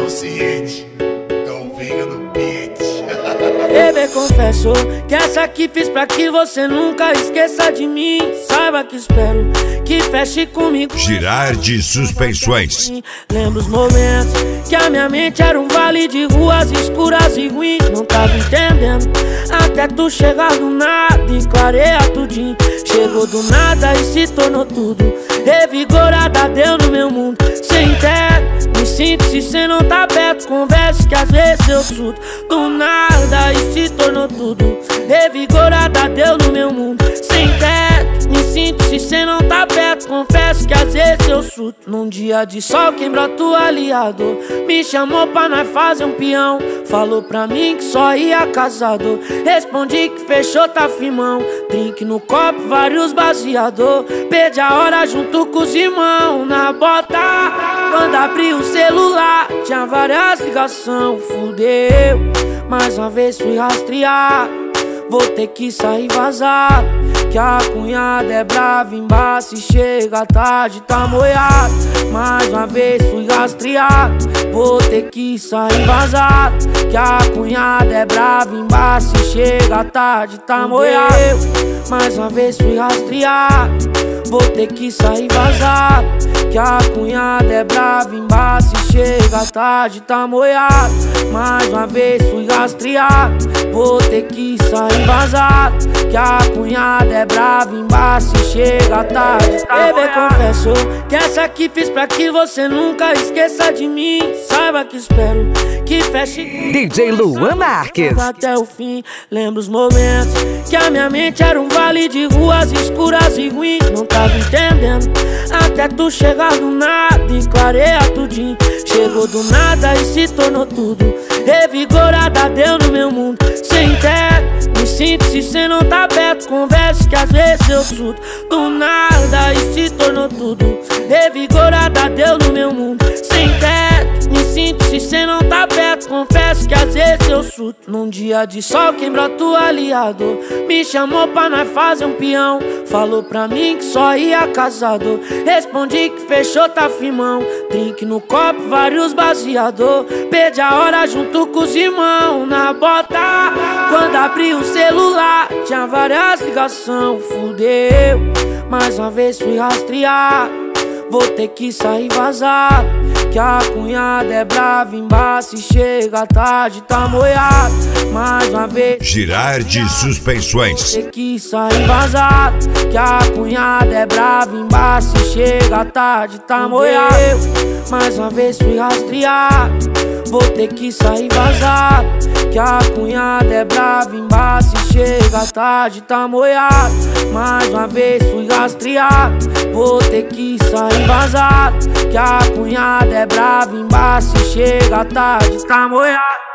consciente, então vinha no beat. Bebê, confesso que essa aqui fiz pra que você nunca esqueça de mim. Saiba que espero que feche comigo. Girardi Suspensões. Lembro os momentos que a minha mente era um vale de ruas escuras e ruins. Não tava entendendo até tu chegar do nada e clareia tudinho. Chegou do nada e se tornou tudo. Revigorada deu no meu mundo. Sem teto, me sinto se cê não tá perto. Converso que às vezes eu surto. Do nada e se tornou tudo. Revigorada deu no meu mundo. Sem teto, me sinto se cê não tá perto. Confesso que às vezes eu surto. Num dia de sol quem brota o aliado me chamou pra nós fazer um peão. Falou pra mim que só ia casado. Respondi que fechou, tá firmão. Drink no copo, vários baseador. Perdi a hora junto com os irmãos na bota. Quando abri o celular tinha várias ligações. Fudeu, mais uma vez fui rastrear. Vou ter que sair vazar, que a cunhada é brava embaixo e chega tarde, tá moiado. Mais uma vez fui rastrear. Vou ter que sair vazar, que a cunhada é brava embaixo e chega tarde, tá moiado. Mais uma vez fui rastrear. Vou ter que sair vazar, que a cunhada é brava embaixo e chega tarde, tá moiado. Mais uma vez fui rastrear. Vou ter que sair vazar, que a cunhada é brava embaixo e chega tarde, tá moiado. Bebê, confesso que essa aqui fiz pra que você nunca esqueça de mim. Saiba que espero que feche DJ Luan Marques até o fim. Lembro os momentos que a minha mente era um vale de ruas escuras e ruins. Não tava entendendo até tu chegar do nada e clareia tudinho. Chegou do nada e se tornou tudo. Revigorada deu no meu mundo. Sem teto, me sinto se cê não tá perto. Converso que às vezes eu surto. Do nada e se tornou tudo. Revigorada deu no meu mundo. Sem teto, me sinto se cê não tá perto. Confesso que às vezes eu surto. Num dia de sol quem brota o aliado me chamou pra nós fazer um peão. Falou pra mim que só ia casado. Respondi que fechou, tá firmão. Drink no copo, vários baseador. Perdi a hora junto com os irmãos na bota. Quando abri o celular tinha várias ligações. Fudeu, mais uma vez fui rastrear. Vou ter que sair vazar, que a cunhada é brava embaixo e chega tarde, tá moiado. Mais uma vez Girardi Suspensões. vou ter que sair vazar, que a cunhada é brava embaixo e chega tarde, tá moiado. Mais uma vez fui rastrear. Vou ter que sair vazar, que a cunhada é brava embaixo e chega tarde, tá moiado. Mais uma vez fui rastrear. Vou ter que sair vazar, que a cunhada é brava embaixo e chega tarde, tá moiado.